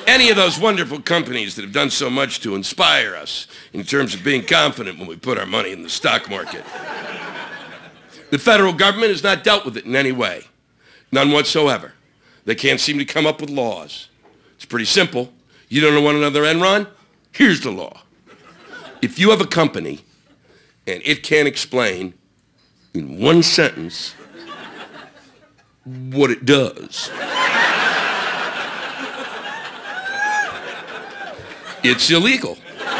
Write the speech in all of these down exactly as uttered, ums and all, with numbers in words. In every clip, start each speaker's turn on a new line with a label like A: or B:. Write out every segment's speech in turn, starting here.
A: any of those wonderful companies that have done so much to inspire us in terms of being confident when we put our money in the stock market. The federal government has not dealt with it in any way. None whatsoever. They can't seem to come up with laws. It's pretty simple. You don't want another Enron? Here's the law. If you have a company and it can't explain in one sentence what it does, it's illegal.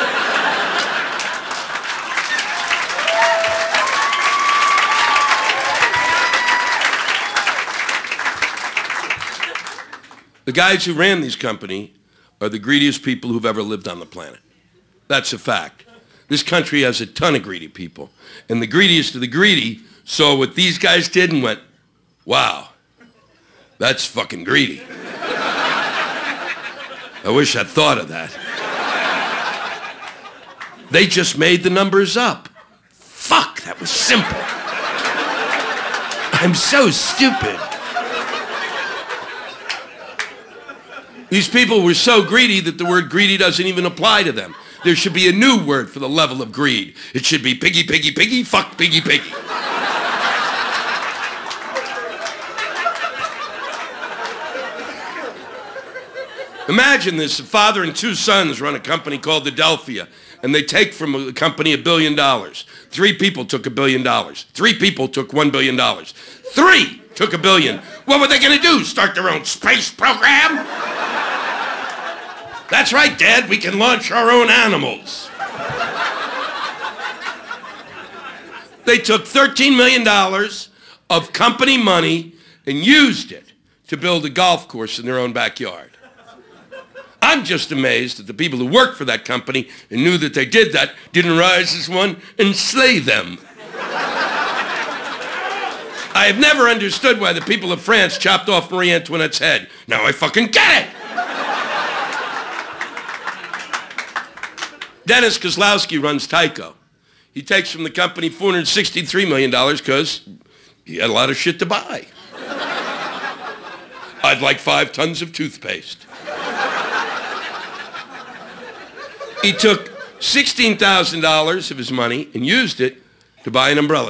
A: The guys who ran these companies are the greediest people who've ever lived on the planet. That's a fact. This country has a ton of greedy people. And the greediest of the greedy saw what these guys did and went, wow, that's fucking greedy. I wish I'd thought of that. They just made the numbers up. Fuck, that was simple. I'm so stupid. These people were so greedy that the word greedy doesn't even apply to them. There should be a new word for the level of greed. It should be piggy, piggy, piggy, fuck, piggy, piggy. Imagine this, a father and two sons run a company called Adelphia, and they take from the company a billion dollars. Three people took a billion dollars. Three people took one billion dollars. Three took a billion. What were they gonna do, start their own space program? That's right, Dad, we can launch our own animals. They took thirteen million dollars of company money and used it to build a golf course in their own backyard. I'm just amazed that the people who worked for that company and knew that they did that didn't rise as one and slay them. I have never understood why the people of France chopped off Marie Antoinette's head. Now I fucking get it! Dennis Kozlowski runs Tyco. He takes from the company four hundred sixty-three million dollars because he had a lot of shit to buy. I'd like five tons of toothpaste. He took sixteen thousand dollars of his money and used it to buy an umbrella